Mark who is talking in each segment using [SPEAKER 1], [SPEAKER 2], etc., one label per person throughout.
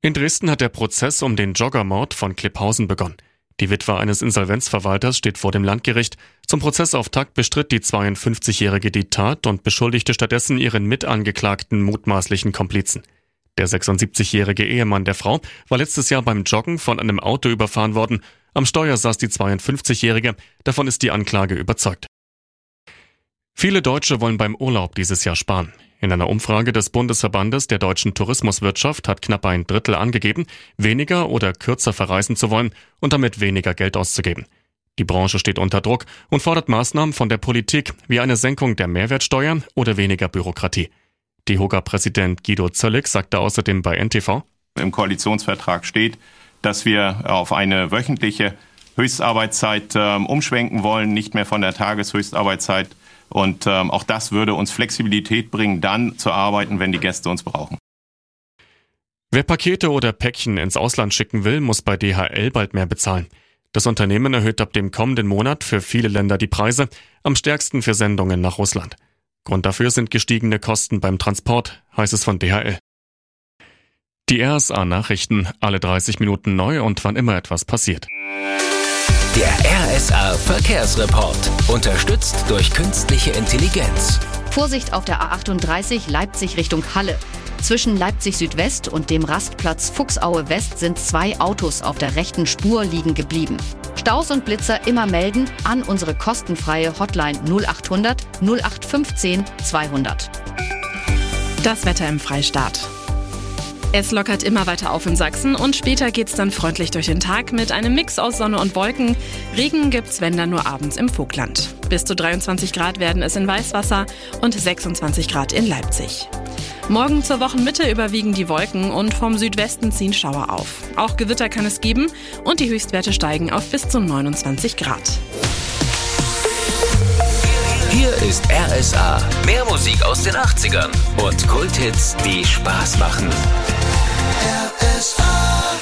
[SPEAKER 1] In Dresden hat der Prozess um den Joggermord von Klipphausen begonnen. Die Witwe eines Insolvenzverwalters steht vor dem Landgericht. Zum Prozessauftakt bestritt die 52-Jährige die Tat und beschuldigte stattdessen ihren mitangeklagten mutmaßlichen Komplizen. Der 76-jährige Ehemann der Frau war letztes Jahr beim Joggen von einem Auto überfahren worden. Am Steuer saß die 52-Jährige. Davon ist die Anklage überzeugt. Viele Deutsche wollen beim Urlaub dieses Jahr sparen. In einer Umfrage des Bundesverbandes der deutschen Tourismuswirtschaft hat knapp ein Drittel angegeben, weniger oder kürzer verreisen zu wollen und damit weniger Geld auszugeben. Die Branche steht unter Druck und fordert Maßnahmen von der Politik wie eine Senkung der Mehrwertsteuer oder weniger Bürokratie. DEHOGA-Präsident Guido Zöllig sagte außerdem bei NTV:
[SPEAKER 2] Im Koalitionsvertrag steht, dass wir auf eine wöchentliche Höchstarbeitszeit umschwenken wollen, nicht mehr von der Tageshöchstarbeitszeit. Und auch das würde uns Flexibilität bringen, dann zu arbeiten, wenn die Gäste uns brauchen.
[SPEAKER 1] Wer Pakete oder Päckchen ins Ausland schicken will, muss bei DHL bald mehr bezahlen. Das Unternehmen erhöht ab dem kommenden Monat für viele Länder die Preise, am stärksten für Sendungen nach Russland. Grund dafür sind gestiegene Kosten beim Transport, heißt es von DHL. Die RSA-Nachrichten, alle 30 Minuten neu und wann immer etwas passiert.
[SPEAKER 3] Der RSA-Verkehrsreport, unterstützt durch künstliche Intelligenz.
[SPEAKER 4] Vorsicht auf der A38 Leipzig Richtung Halle. Zwischen Leipzig Südwest und dem Rastplatz Fuchsaue West sind 2 Autos auf der rechten Spur liegen geblieben. Staus und Blitzer immer melden an unsere kostenfreie Hotline 0800 0815 200.
[SPEAKER 5] Das Wetter im Freistaat. Es lockert immer weiter auf in Sachsen und später geht's dann freundlich durch den Tag mit einem Mix aus Sonne und Wolken. Regen gibt's, wenn dann nur abends im Vogtland. Bis zu 23 Grad werden es in Weißwasser und 26 Grad in Leipzig. Morgen zur Wochenmitte überwiegen die Wolken und vom Südwesten ziehen Schauer auf. Auch Gewitter kann es geben und die Höchstwerte steigen auf bis zu 29 Grad.
[SPEAKER 3] Hier ist RSA. Mehr Musik aus den 80ern und Kulthits, die Spaß machen. RSA.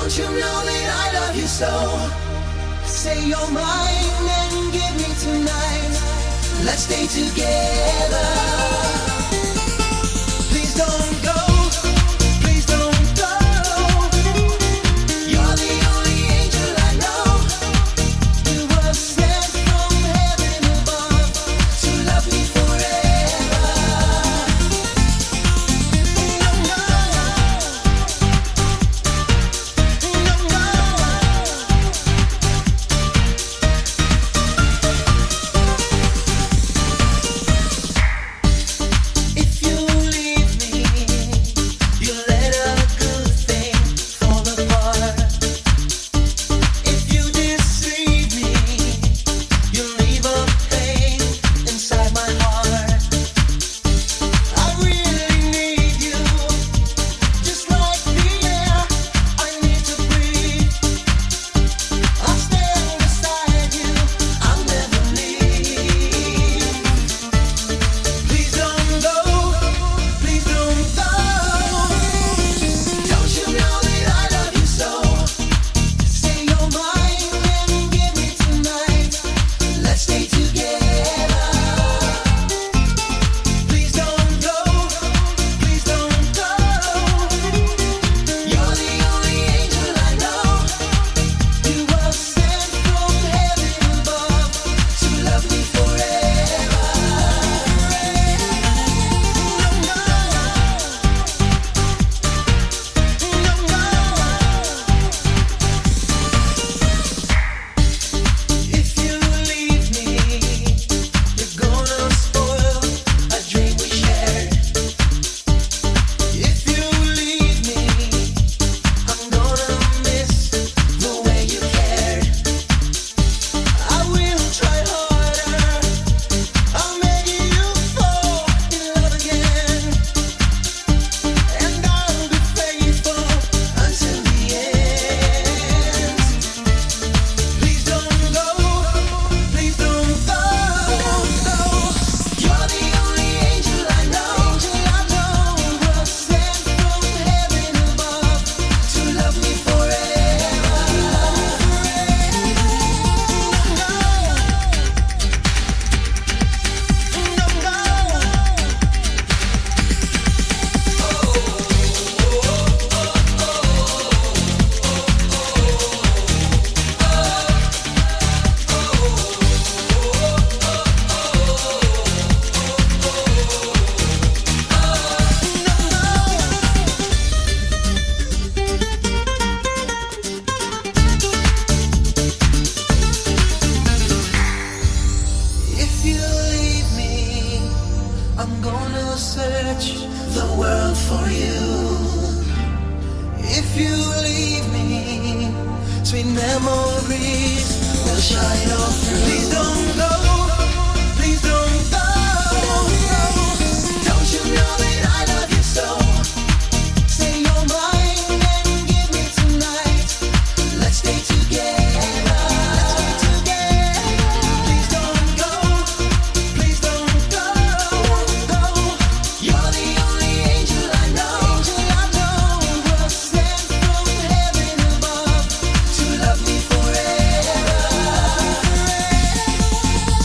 [SPEAKER 6] Don't you know that I love you so? Say you're mine and give me tonight. Let's stay together. Please don't go. Please don't go. You're the only angel I know. You were sent from heaven above to love me forever. No, no, no, no. If you leave me, you let a good thing fall apart. If you deceive me, you leave a pain inside my heart. I really need you, just like the air I need to breathe. I'll stand beside you, I'll never leave. Please don't go, please don't go. Don't you know that I love you so? Say you're mine and give me tonight. Let's stay together. Please don't go, please don't go. You're the only angel I know. You were sent from heaven above to love me forever. No, no, no, no. If you leave me, you're gonna spoil a dream we shared. If you leave me, I'm gonna miss the way you cared. I will try harder. I'll make you fall in love again, and I'll be faithful until the end. Please don't go, please don't go. You're the only angel I know. Was sent from heaven above to love me forever. If you leave me, I'm gonna search the world for you. If you leave me, sweet memories will shine all through. Please don't go, please don't go. Don't you know that I love you so? Say you're mine and give me tonight. Let's stay together. Please don't go, please don't go. You're the only angel I know. Was sent from heaven above to love me forever.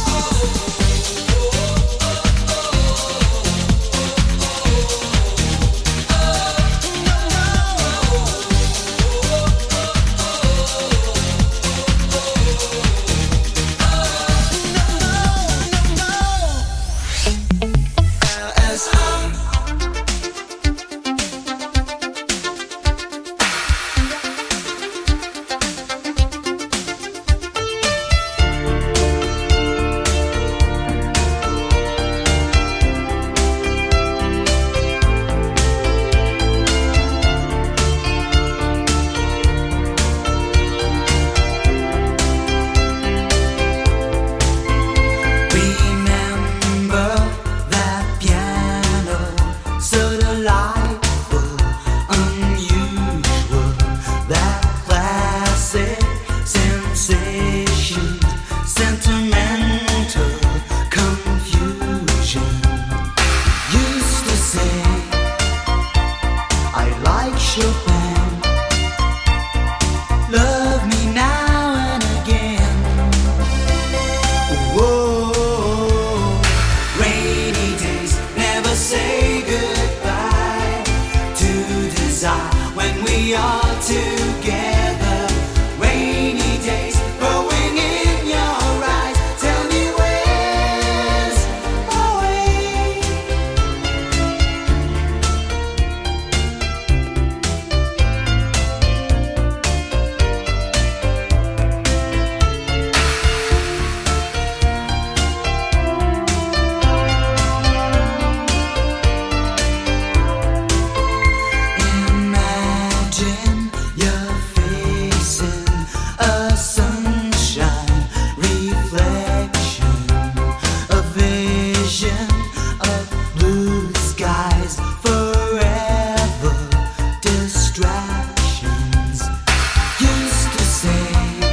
[SPEAKER 6] when we are together. Rainy days growing in your eyes. Tell me where's my way? Imagine you're facing a sunshine reflection, a vision of blue skies, forever distractions. Used to say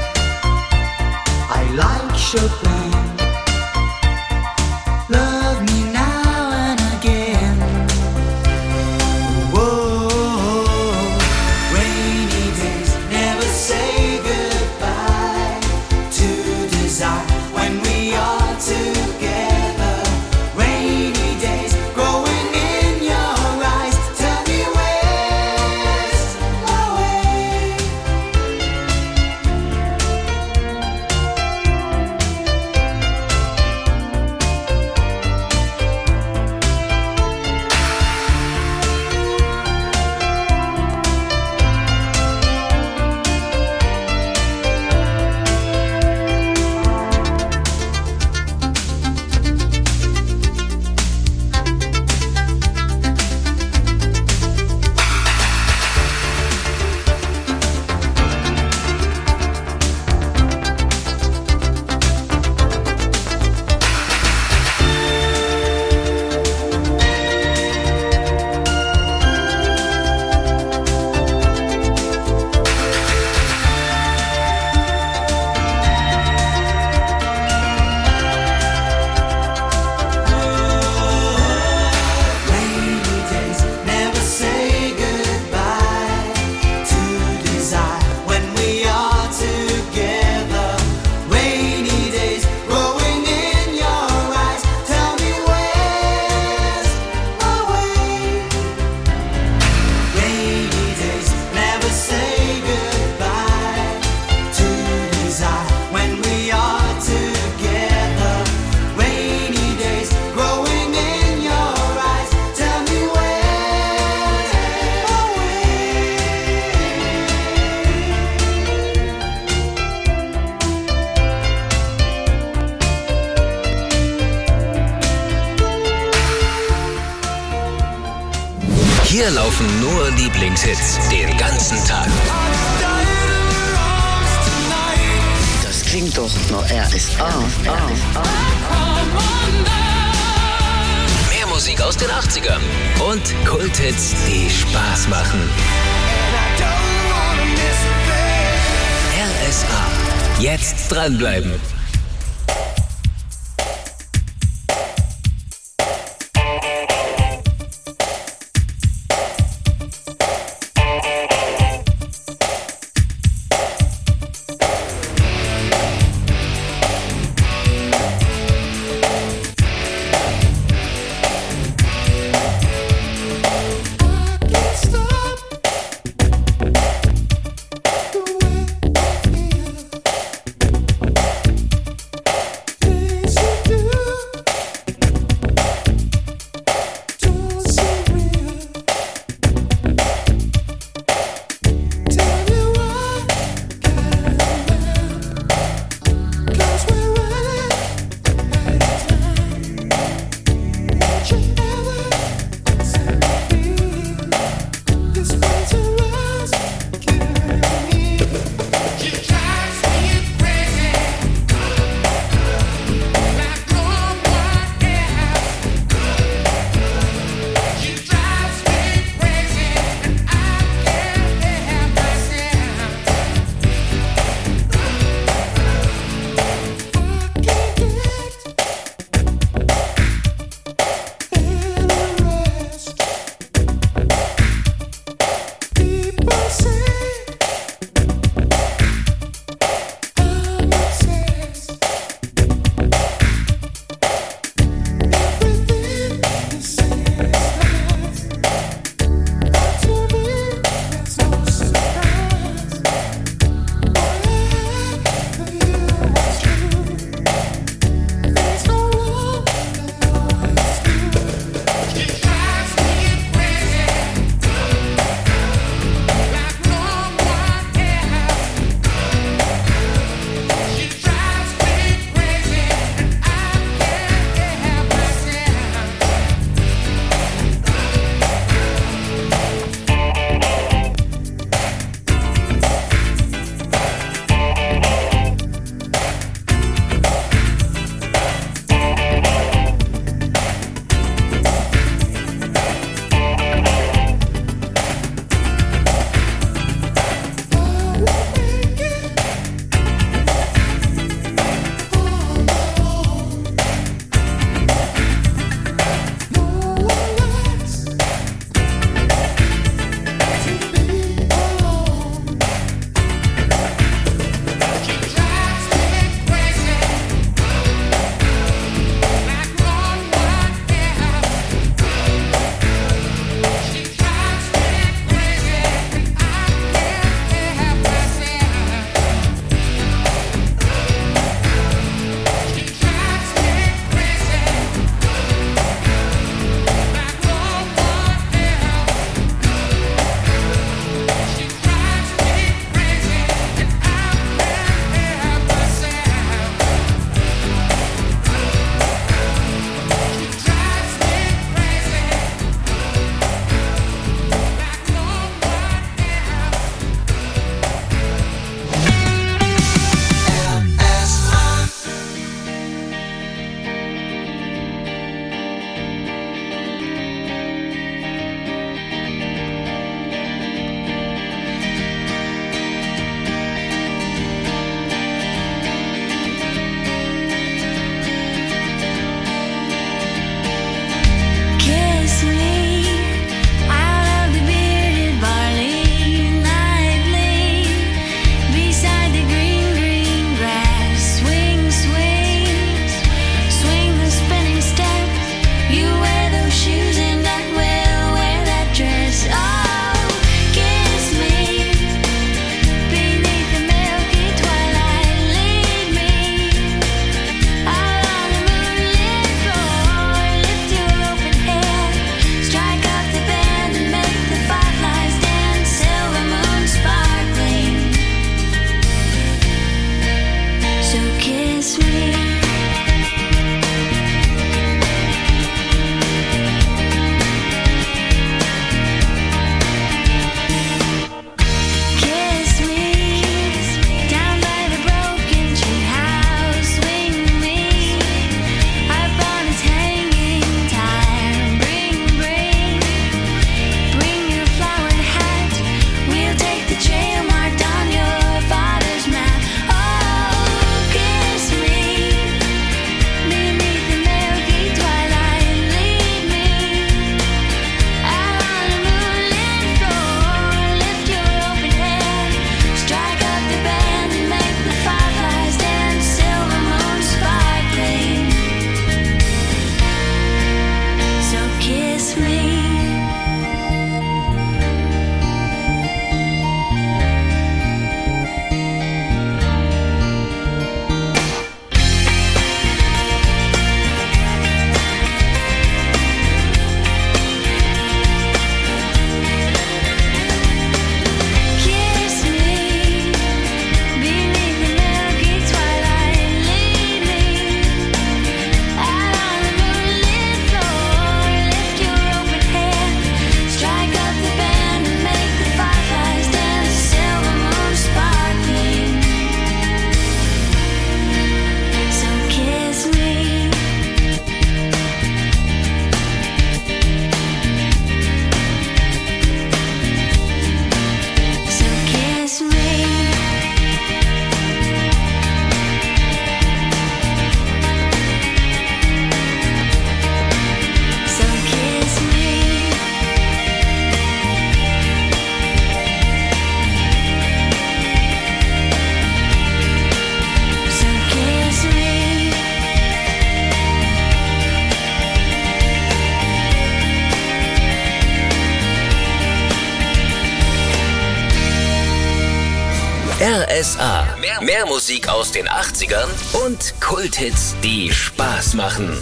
[SPEAKER 6] I like Chopin. Love me now and again. Whoa, rainy days never say goodbye to desire when we are together. Rainy days growing in your eyes. Tell me where's my way? Rainy days never say goodbye to desire when we are together. Rainy days growing in your eyes. Tell me where's my way? Rainy days never say goodbye to desire when we are together. Rainy days growing in your eyes. Tell me where's my way?
[SPEAKER 3] Hier laufen nur Lieblingshits den ganzen Tag.
[SPEAKER 7] Das klingt doch nach RSA.
[SPEAKER 3] Mehr Musik aus den 80ern und Kulthits, die Spaß machen. RSA. Jetzt dranbleiben.
[SPEAKER 6] People say
[SPEAKER 3] RSA. Mehr Musik aus den 80ern und Kulthits, die Spaß machen.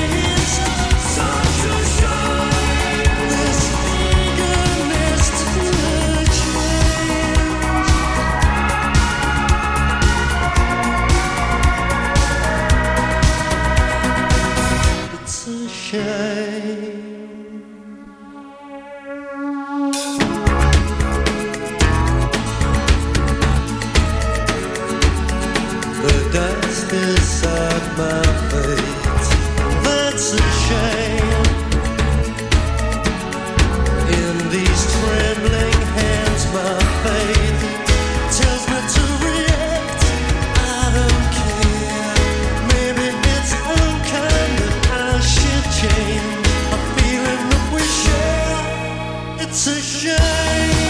[SPEAKER 6] This eagerness to beside my fate. That's a shame. In these trembling hands, my faith tells me to react. I don't care. Maybe it's unkind that I should change. A feeling that we share. It's a shame.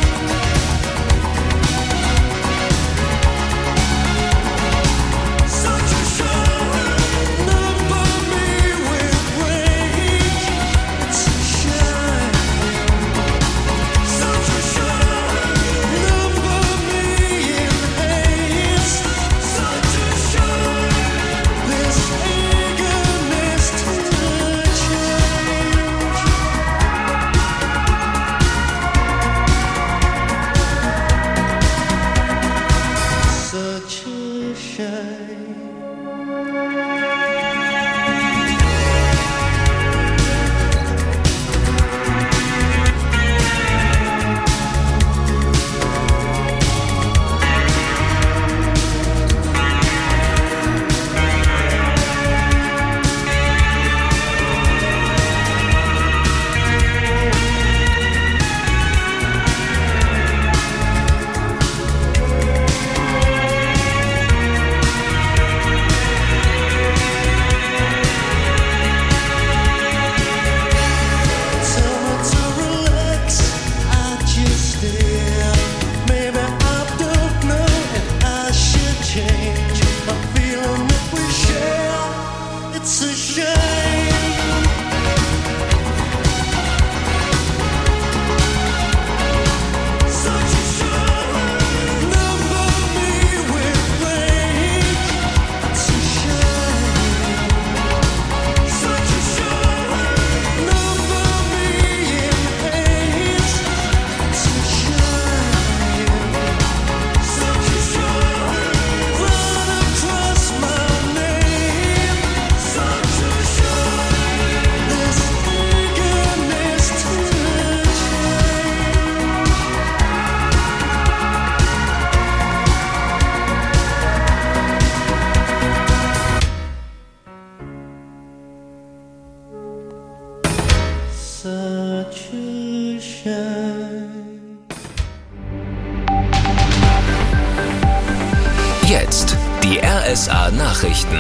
[SPEAKER 3] Jetzt die RSA-Nachrichten.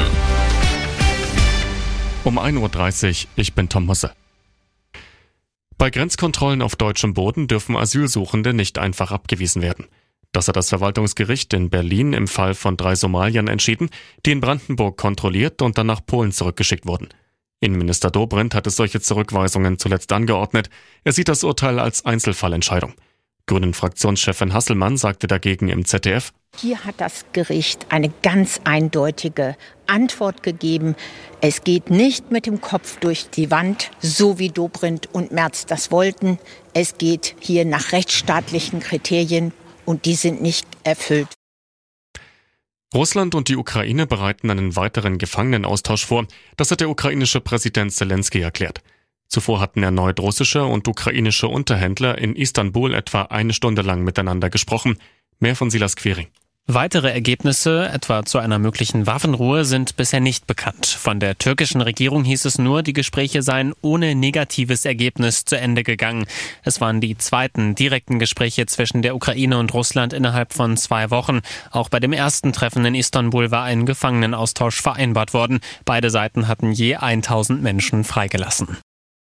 [SPEAKER 1] Um 1:30 Uhr, ich bin Tom Husse. Bei Grenzkontrollen auf deutschem Boden dürfen Asylsuchende nicht einfach abgewiesen werden. Das hat das Verwaltungsgericht in Berlin im Fall von 3 Somaliern entschieden, die in Brandenburg kontrolliert und dann nach Polen zurückgeschickt wurden. Innenminister Dobrindt hat es solche Zurückweisungen zuletzt angeordnet. Er sieht das Urteil als Einzelfallentscheidung. Grünen-Fraktionschefin Hasselmann sagte dagegen im ZDF:
[SPEAKER 8] Hier hat das Gericht eine ganz eindeutige Antwort gegeben. Es geht nicht mit dem Kopf durch die Wand, so wie Dobrindt und Merz das wollten. Es geht hier nach rechtsstaatlichen Kriterien und die sind nicht erfüllt.
[SPEAKER 1] Russland und die Ukraine bereiten einen weiteren Gefangenenaustausch vor. Das hat der ukrainische Präsident Zelensky erklärt. Zuvor hatten erneut russische und ukrainische Unterhändler in Istanbul etwa 1 Stunde lang miteinander gesprochen. Mehr von Silas Quering.
[SPEAKER 9] Weitere Ergebnisse, etwa zu einer möglichen Waffenruhe, sind bisher nicht bekannt. Von der türkischen Regierung hieß es nur, die Gespräche seien ohne negatives Ergebnis zu Ende gegangen. Es waren die zweiten direkten Gespräche zwischen der Ukraine und Russland innerhalb von 2 Wochen. Auch bei dem ersten Treffen in Istanbul war ein Gefangenenaustausch vereinbart worden. Beide Seiten hatten je 1000 Menschen freigelassen.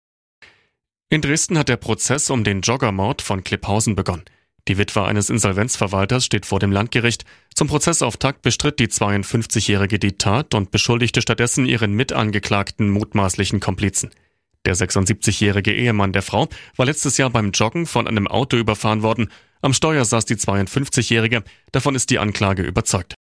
[SPEAKER 1] In Dresden hat der Prozess um den Joggermord von Klipphausen begonnen. Die Witwe eines Insolvenzverwalters steht vor dem Landgericht. Zum Prozessauftakt bestritt die 52-Jährige die Tat und beschuldigte stattdessen ihren mitangeklagten mutmaßlichen Komplizen. Der 76-jährige Ehemann der Frau war letztes Jahr beim Joggen von einem Auto überfahren worden. Am Steuer saß die 52-Jährige. Davon ist die Anklage überzeugt.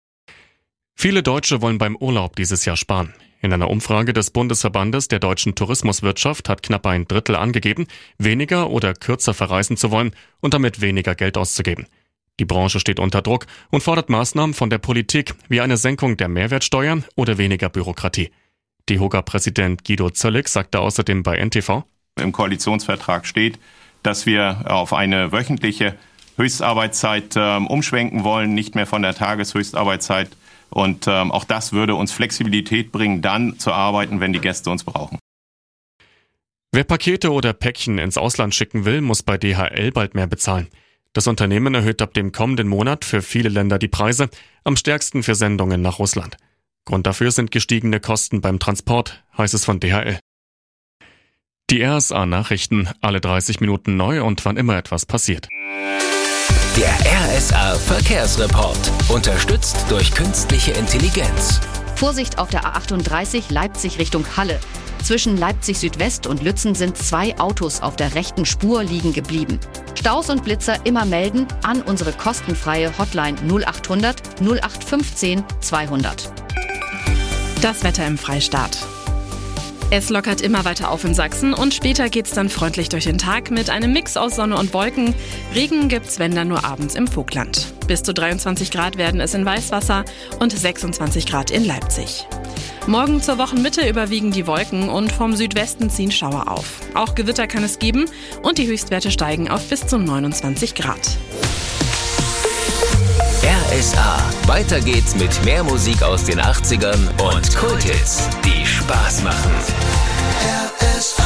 [SPEAKER 1] Viele Deutsche wollen beim Urlaub dieses Jahr sparen. In einer Umfrage des Bundesverbandes der deutschen Tourismuswirtschaft hat knapp 1/3 angegeben, weniger oder kürzer verreisen zu wollen und damit weniger Geld auszugeben. Die Branche steht unter Druck und fordert Maßnahmen von der Politik wie eine Senkung der Mehrwertsteuern oder weniger Bürokratie. DEHOGA-Präsident Guido Zöllig sagte außerdem bei NTV:
[SPEAKER 2] Im Koalitionsvertrag steht, dass wir auf eine wöchentliche Höchstarbeitszeit umschwenken wollen, nicht mehr von der Tageshöchstarbeitszeit Und auch das würde uns Flexibilität bringen, dann zu arbeiten, wenn die Gäste uns brauchen.
[SPEAKER 1] Wer Pakete oder Päckchen ins Ausland schicken will, muss bei DHL bald mehr bezahlen. Das Unternehmen erhöht ab dem kommenden Monat für viele Länder die Preise, am stärksten für Sendungen nach Russland. Grund dafür sind gestiegene Kosten beim Transport, heißt es von DHL. Die RSA-Nachrichten, alle 30 Minuten neu und wann immer etwas passiert.
[SPEAKER 3] Der RSA-Verkehrsreport, unterstützt durch künstliche Intelligenz.
[SPEAKER 4] Vorsicht auf der A38 Leipzig Richtung Halle. Zwischen Leipzig Südwest und Lützen sind 2 Autos auf der rechten Spur liegen geblieben. Staus und Blitzer immer melden an unsere kostenfreie Hotline 0800 0815 200.
[SPEAKER 5] Das Wetter im Freistaat. Es lockert immer weiter auf in Sachsen und später geht's dann freundlich durch den Tag mit einem Mix aus Sonne und Wolken. Regen gibt's, wenn dann nur abends im Vogtland. Bis zu 23 Grad werden es in Weißwasser und 26 Grad in Leipzig. Morgen zur Wochenmitte überwiegen die Wolken und vom Südwesten ziehen Schauer auf. Auch Gewitter kann es geben und die Höchstwerte steigen auf bis zu 29 Grad.
[SPEAKER 3] RSA. Weiter geht's mit mehr Musik aus den 80ern und Kulthits, die Spaß machen.
[SPEAKER 6] RSA.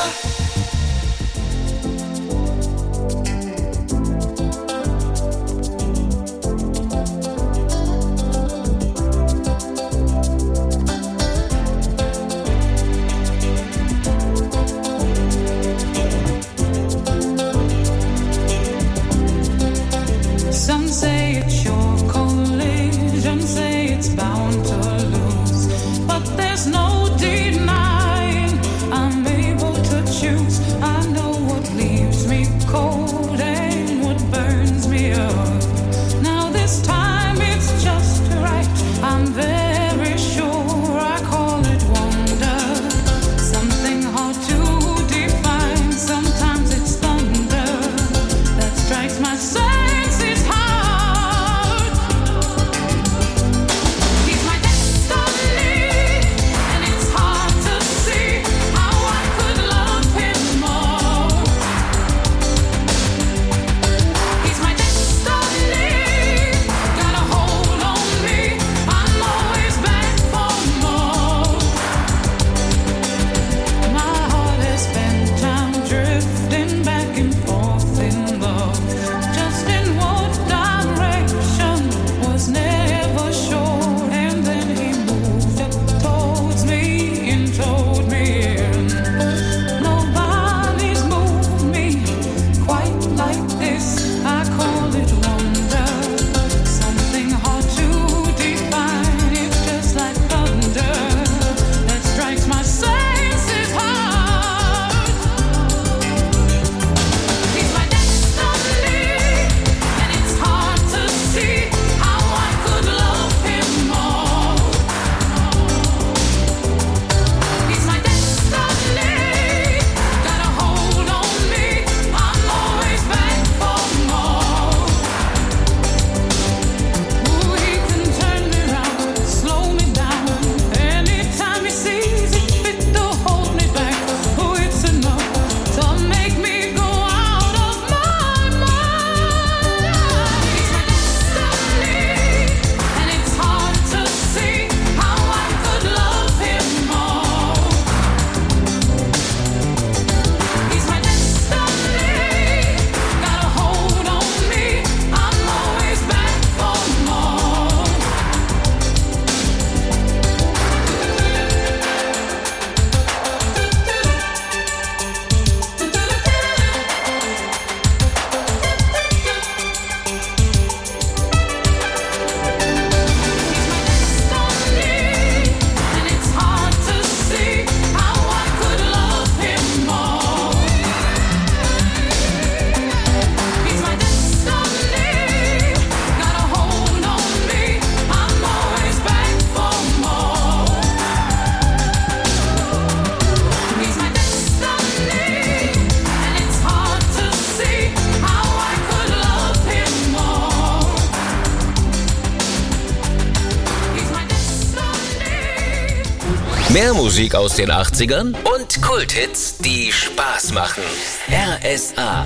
[SPEAKER 10] Some say it's your collision, say it's bound to lose, but there's no denying I'm able to choose. I know what leaves me cold and what burns me up. Now this time it's just right, I'm very sure I call it wonder. Something hard to define, sometimes it's thunder that strikes my soul.
[SPEAKER 3] Mehr Musik aus den 80ern und Kulthits, die Spaß machen. RSA.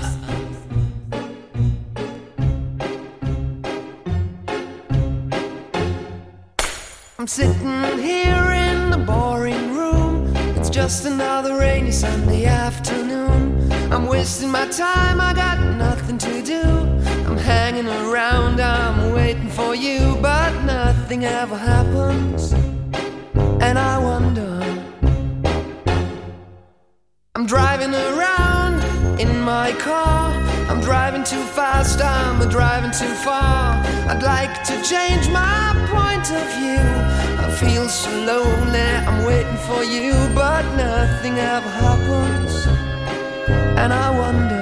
[SPEAKER 6] I'm sitting here in the boring room. It's just another rainy Sunday afternoon. I'm wasting my time, I got nothing to do. I'm hanging around, I'm waiting for you, but nothing ever happens. And I wonder, I'm driving around in my car. I'm driving too fast, I'm driving too far. I'd like to change my point of view. I feel so lonely, I'm waiting for you, but nothing ever happens. And I wonder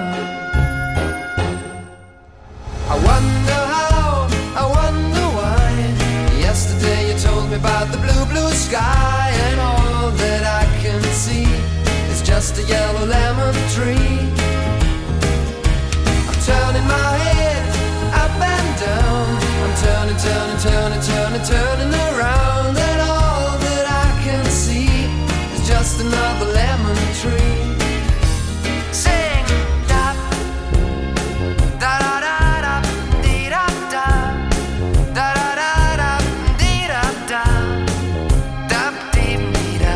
[SPEAKER 6] how, I wonder why. Yesterday you told me about the blue, blue sky, and all that I can see is just a yellow lemon tree. I'm turning my head up and down. I'm turning, turning, turning, turning, turning around, and all that I can see is just another lemon tree. Sing da da da da da dee da da da da da da dee da da da dee dee da.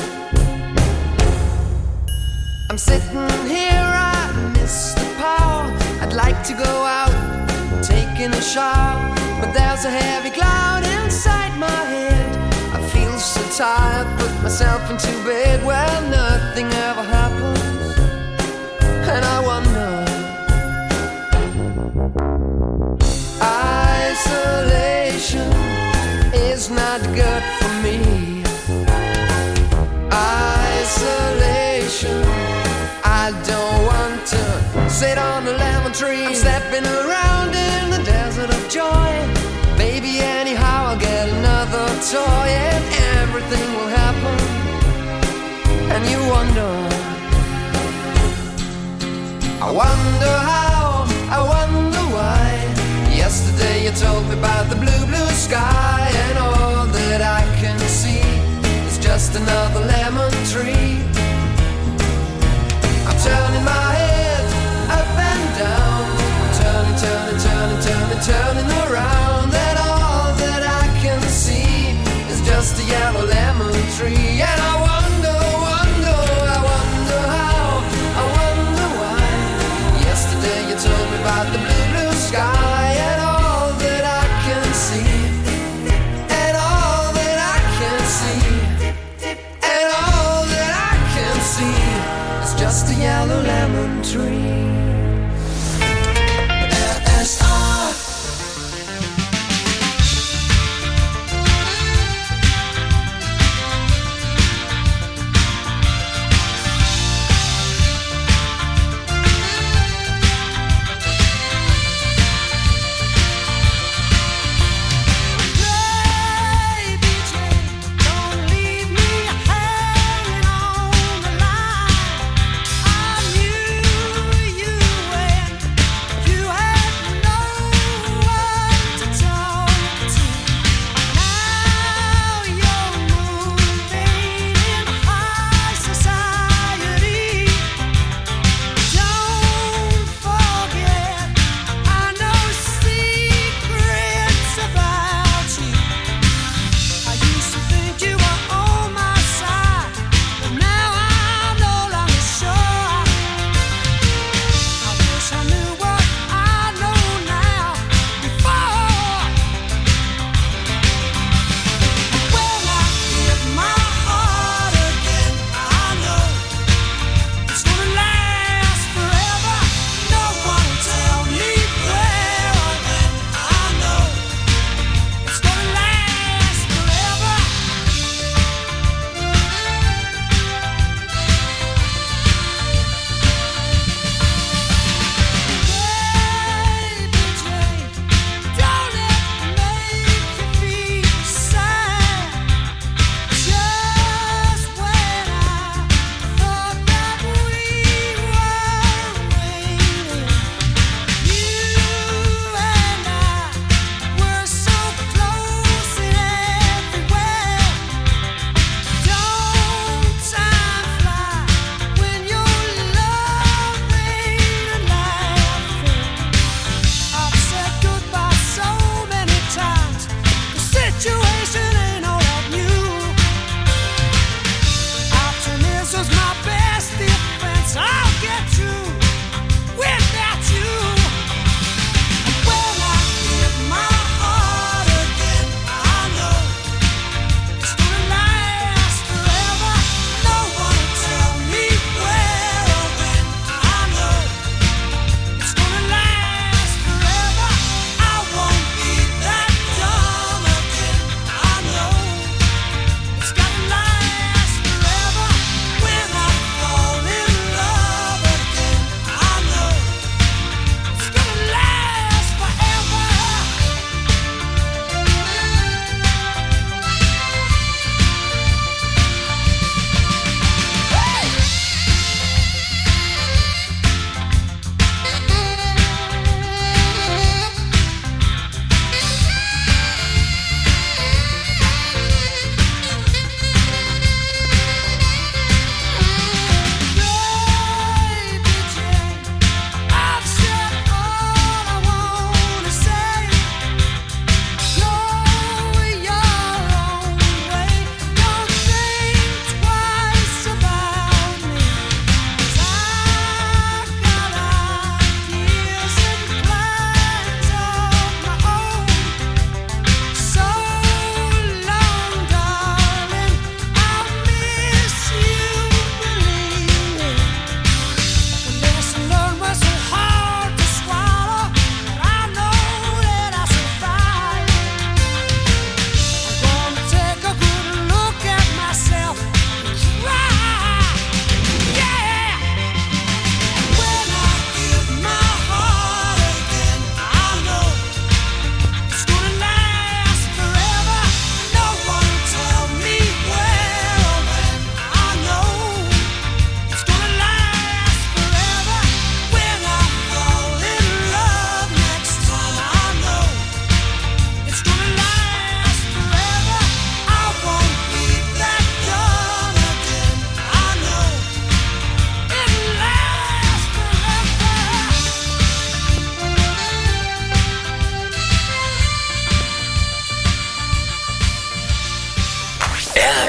[SPEAKER 6] I'm sitting here, I miss the power. I'd like to go out, taking a shower, but there's a heavy cloud inside my head. I feel so tired, put myself into bed. Well, nothing ever happens, and I wonder. Isolation is not good for me. Isolation, I don't want to sit on a lemon tree. I'm stepping around in the desert of joy. Maybe anyhow I'll get another toy, and everything will happen. And you wonder, I wonder how, I wonder why. Yesterday you told me about the blue, blue sky, and all that I can see is just another lemon tree. I'm turning my head up and down. I'm turning, turning, turning, turning, turning around, and all that I can see is just a yellow lemon tree. And I wonder, wonder, I wonder how, I wonder why. Yesterday you told me about the blue, blue sky, and all that I can see, and all that I can see, and all that I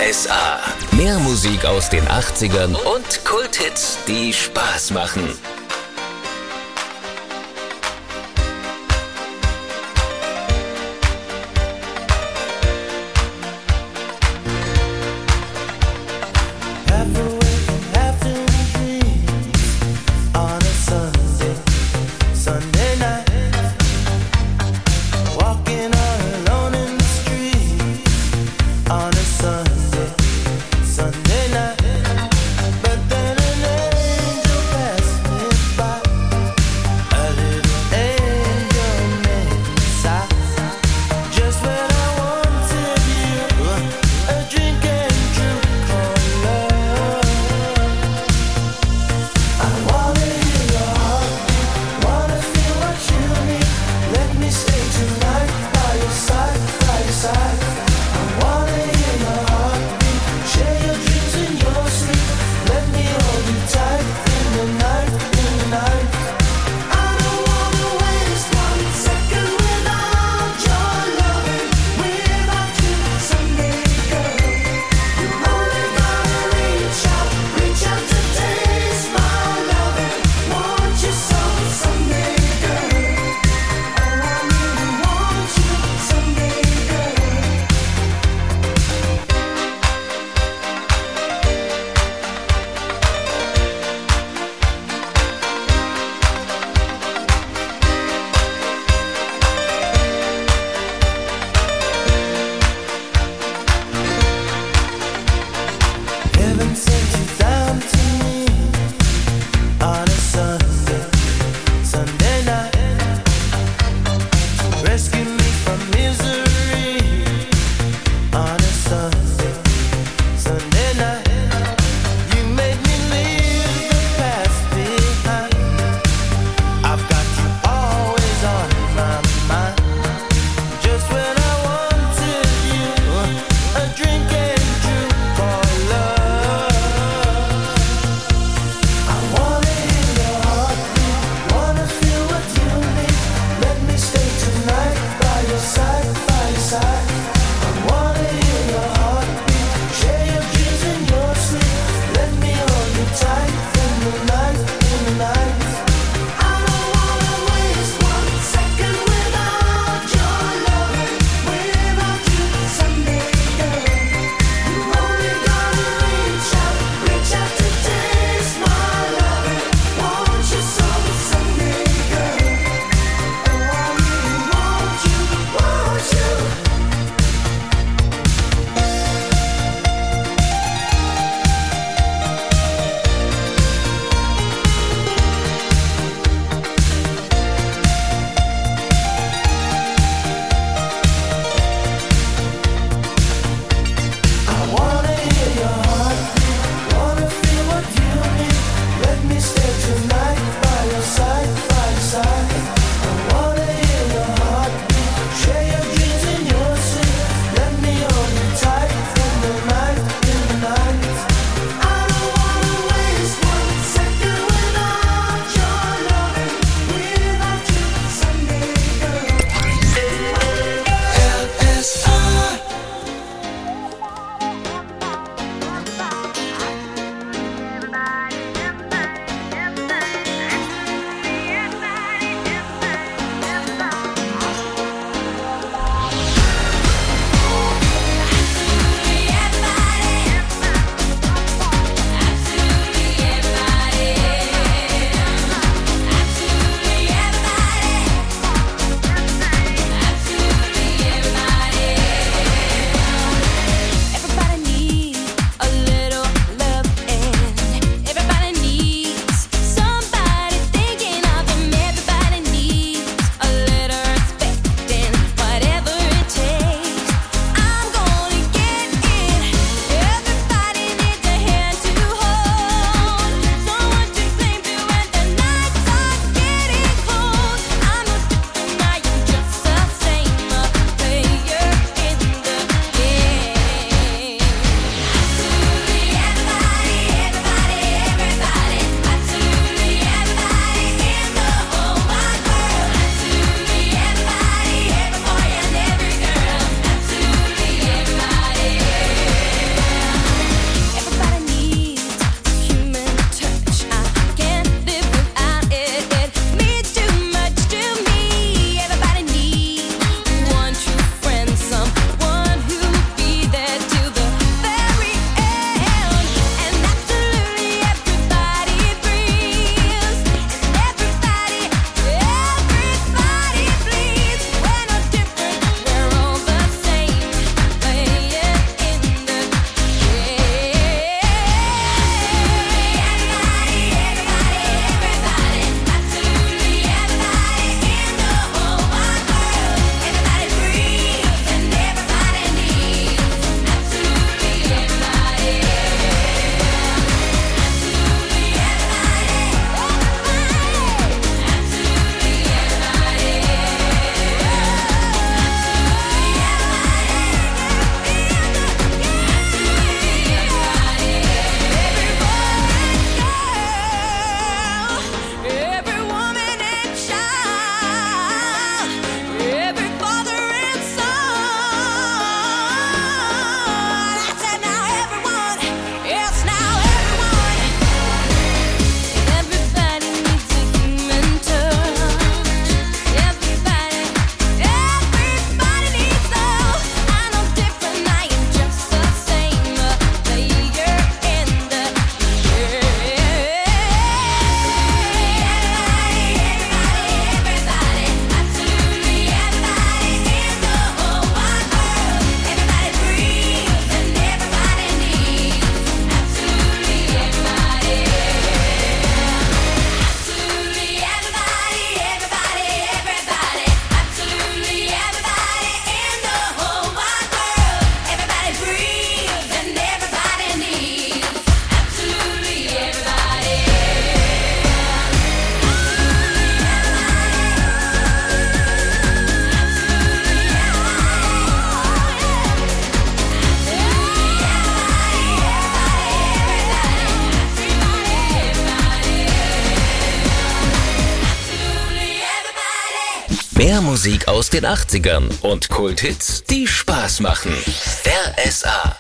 [SPEAKER 3] RSA. Mehr Musik aus den 80ern und Kulthits, die Spaß machen.
[SPEAKER 6] Sunday night, but then an angel passed me
[SPEAKER 3] Mehr Musik aus den 80ern und Kulthits, die Spaß machen. RSA.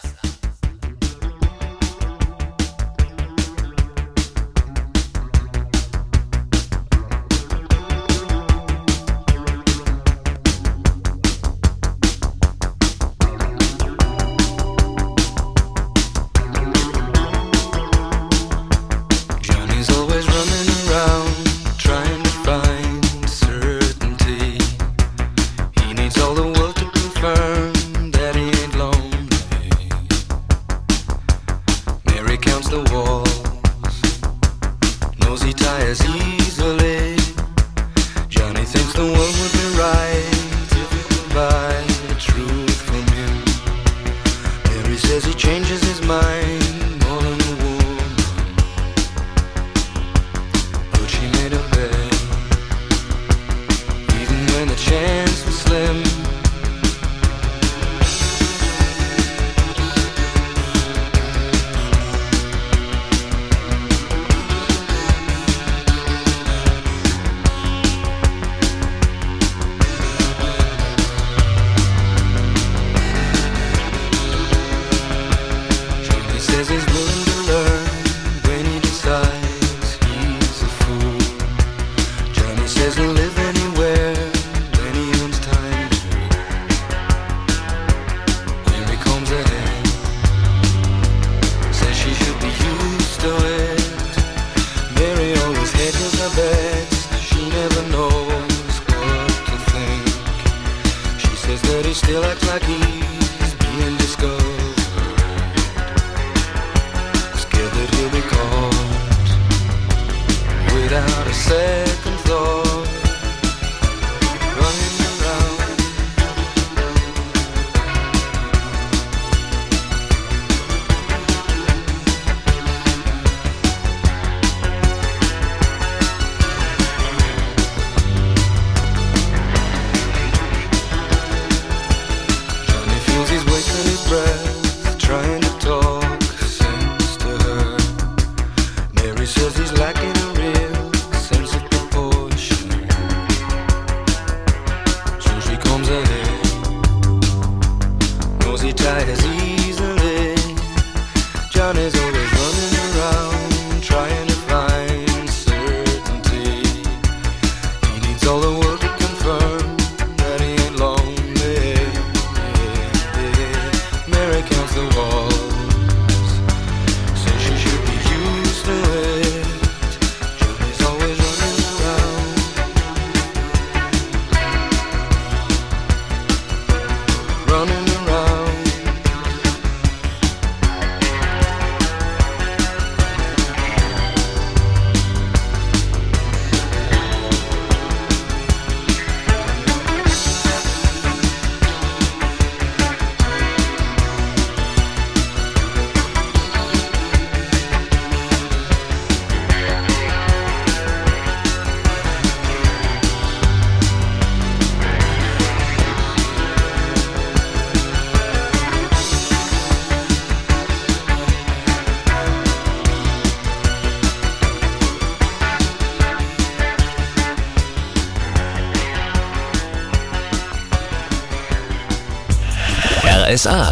[SPEAKER 3] RSA.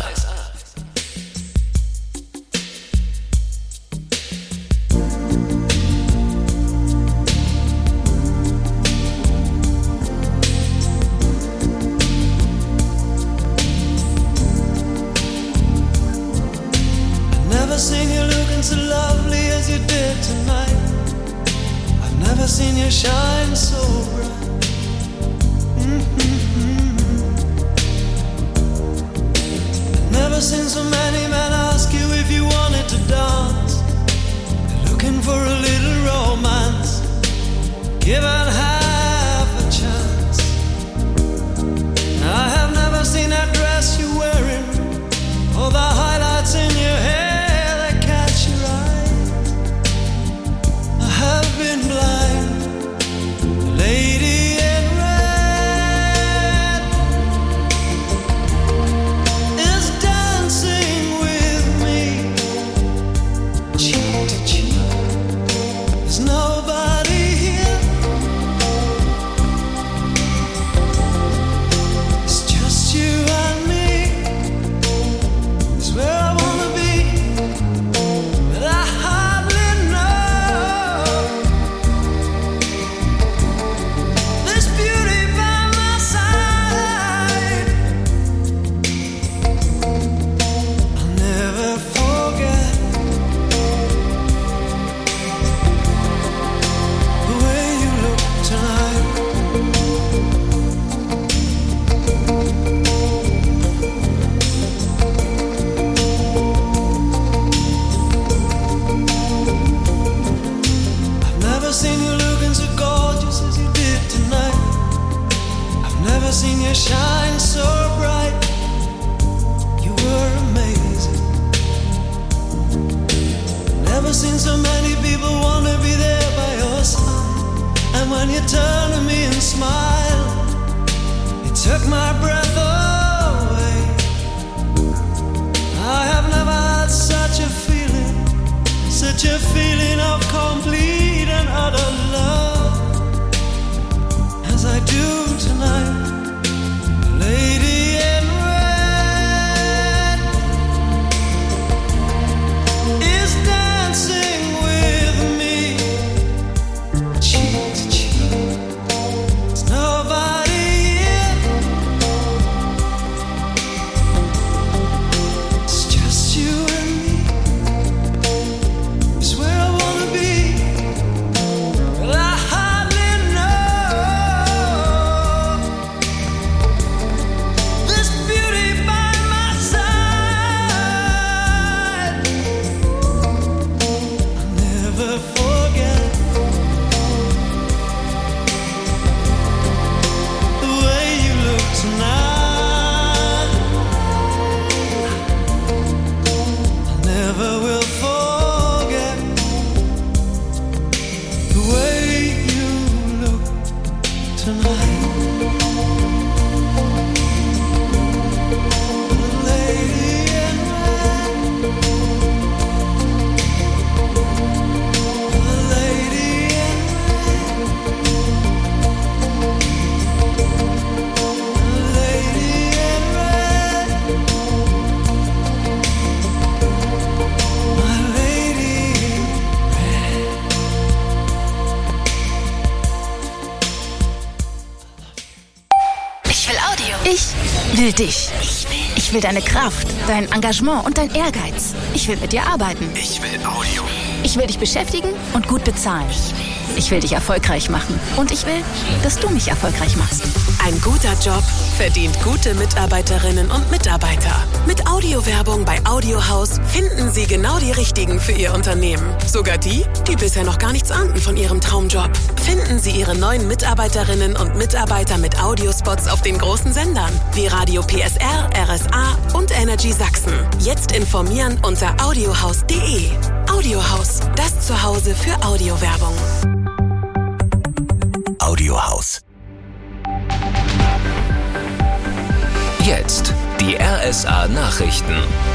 [SPEAKER 6] Never seen you looking so lovely as you did tonight. I've never seen you shine so bright. when you turned to me and smiled, it took my breath away. I have never had such a feeling of complete and utter love as I do tonight, lady in red is dancing with me, cheek to cheek. There's nobody here, it's just you and me. It's where I wanna be. Well, I hardly know this beauty by my side. I'll never forget the way you look tonight. I never will forget the way you look tonight. The lady in red, the lady in red, the lady in red, my lady in red.
[SPEAKER 11] Ich will Audio. Ich will dich. Ich will deine Kraft, dein Engagement und dein Ehrgeiz. Ich will mit dir arbeiten.
[SPEAKER 3] Ich will Audio.
[SPEAKER 11] Ich will dich beschäftigen und gut bezahlen. Ich will dich erfolgreich machen. Und ich will, dass du mich erfolgreich machst.
[SPEAKER 12] Ein guter Job verdient gute Mitarbeiterinnen und Mitarbeiter. Mit Audiowerbung bei Audiohaus finden Sie genau die Richtigen für Ihr Unternehmen. Sogar die, die bisher noch gar nichts ahnten von Ihrem Traumjob. Finden Sie Ihre neuen Mitarbeiterinnen und Mitarbeiter mit Audiospots auf den großen Sendern wie Radio PSR, RSA und Energy Sachsen. Jetzt informieren unter audiohaus.de. Audiohaus, das Zuhause für Audiowerbung.
[SPEAKER 3] Audiohaus. Jetzt die RSA Nachrichten.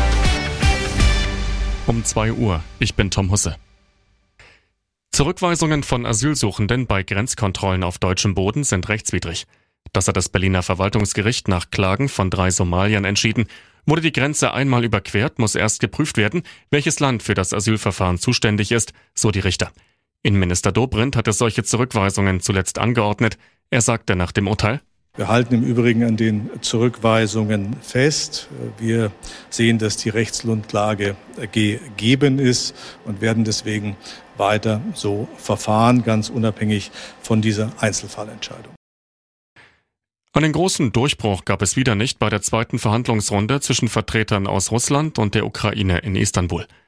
[SPEAKER 1] Um 2 Uhr. Ich bin Tom Husse. Zurückweisungen von Asylsuchenden bei Grenzkontrollen auf deutschem Boden sind rechtswidrig. Das hat das Berliner Verwaltungsgericht nach Klagen von 3 Somaliern entschieden. Wurde die Grenze einmal überquert, muss erst geprüft werden, welches Land für das Asylverfahren zuständig ist, so die Richter. Innenminister Dobrindt hatte solche Zurückweisungen zuletzt angeordnet. Er sagte nach dem Urteil:
[SPEAKER 13] Wir halten im Übrigen an den Zurückweisungen fest. Wir sehen, dass die Rechtsgrundlage gegeben ist und werden deswegen weiter so verfahren, ganz unabhängig von dieser Einzelfallentscheidung.
[SPEAKER 1] Einen großen Durchbruch gab es wieder nicht bei der zweiten Verhandlungsrunde zwischen Vertretern aus Russland und der Ukraine in Istanbul.